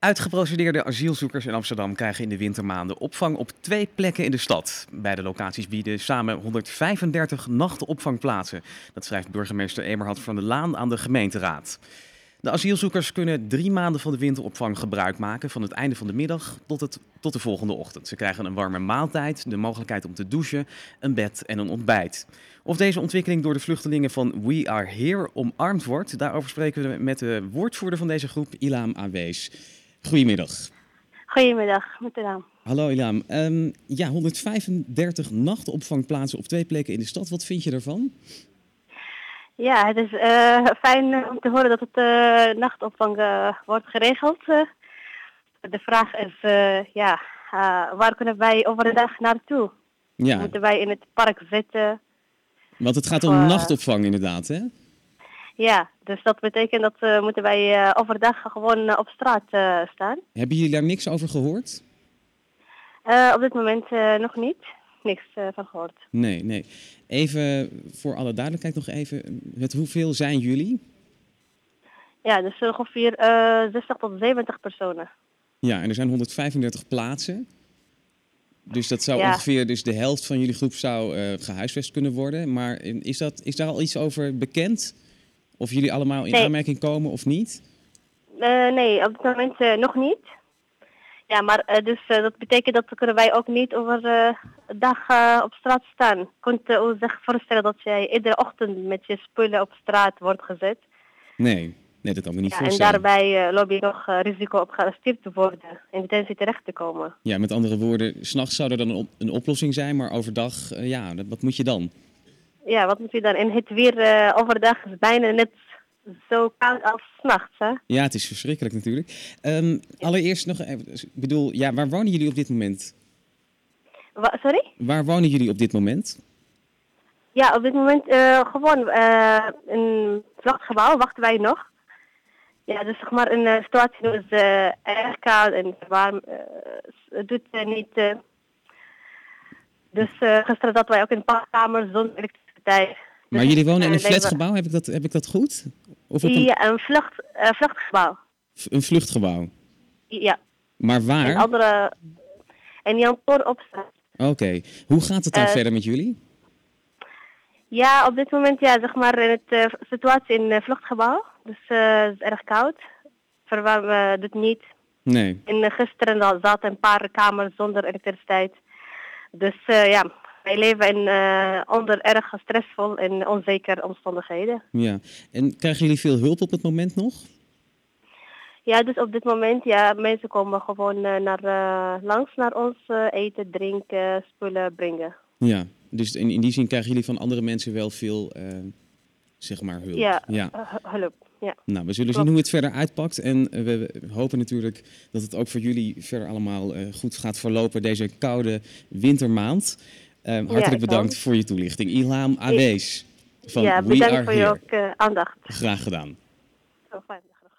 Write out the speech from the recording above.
Uitgeprocedeerde asielzoekers in Amsterdam krijgen in de wintermaanden opvang op 2 plekken in de stad. Beide locaties bieden samen 135 nachtopvangplaatsen. Dat schrijft burgemeester Eberhard van der Laan aan de gemeenteraad. De asielzoekers kunnen 3 maanden van de winteropvang gebruik maken, van het einde van de middag tot de volgende ochtend. Ze krijgen een warme maaltijd, de mogelijkheid om te douchen, een bed en een ontbijt. Of deze ontwikkeling door de vluchtelingen van We Are Here omarmd wordt, daarover spreken we met de woordvoerder van deze groep, Ilham Awees. Goedemiddag. Goedemiddag, met de naam. Hallo Ilham. 135 nachtopvangplaatsen op 2 plekken in de stad. Wat vind je daarvan? Ja, het is fijn om te horen dat het nachtopvang wordt geregeld. De vraag is, waar kunnen wij overdag naartoe? Ja, Moeten wij in het park zitten? want het gaat om nachtopvang inderdaad, hè? Ja, dus dat betekent dat moeten wij overdag gewoon op straat staan. Hebben jullie daar niks over gehoord? Op dit moment nog niet. Niks van gehoord. Nee. Even voor alle duidelijkheid nog even, hoeveel zijn jullie? Ja, dus ongeveer 60 tot 70 personen. Ja, en er zijn 135 plaatsen. Dus dat zou Ja. ongeveer, dus de helft van jullie groep zou gehuisvest kunnen worden. Maar is daar al iets over bekend? Of jullie allemaal in aanmerking komen of niet? Nee, op dit moment nog niet. Ja, maar dat betekent dat kunnen wij ook niet over de dag op straat staan. Kunt u zich voorstellen dat jij iedere ochtend met je spullen op straat wordt gezet? Nee, dat kan me niet En voorstellen. daarbij loop je nog risico op gearresteerd te worden, in detentie terecht te komen. Ja, met andere woorden, 's nachts zou er dan een oplossing zijn, maar overdag, wat moet je dan? Ja, wat moet je dan? En het weer overdag is bijna net zo koud als 's nachts, hè? Ja, het is verschrikkelijk natuurlijk. Allereerst nog even, ik bedoel, ja, waar wonen jullie op dit moment? Sorry? Waar wonen jullie op dit moment? Ja, op dit moment gewoon in een vluchtgebouw wachten wij nog. Ja, dus zeg maar een situatie is erg koud en warm. Het doet niet. Dus gisteren zaten wij ook in een pakkamer zonder elektriciteit. Maar Dus, jullie wonen in een leven- flatgebouw, heb ik dat goed? Of op Ja, een vluchtgebouw. een vluchtgebouw? Ja. Maar waar? En andere. En Jan Toor opstaan. Oké. Hoe gaat het daar verder met jullie? Ja, op dit moment ja, zeg maar in het situatie in vluchtgebouw. Dus het is erg koud. Verwarmen doet niet. Nee. En gisteren zaten een paar kamers zonder elektriciteit. Dus wij leven onder erg stressvol en onzekere omstandigheden. Ja. En krijgen jullie veel hulp op het moment nog? Ja, dus op dit moment, ja, mensen komen gewoon langs naar ons eten, drinken, spullen brengen. Ja. Dus in die zin krijgen jullie van andere mensen wel veel, zeg maar, hulp. Ja. Hulp. Ja. Nou, we zullen zien hoe het verder uitpakt. En we hopen natuurlijk dat het ook voor jullie verder allemaal goed gaat verlopen deze koude wintermaand. Hartelijk bedankt voor je toelichting. Ilham Awees van We bedankt Are voor je Here. ook aandacht. Graag gedaan. Zo fijn.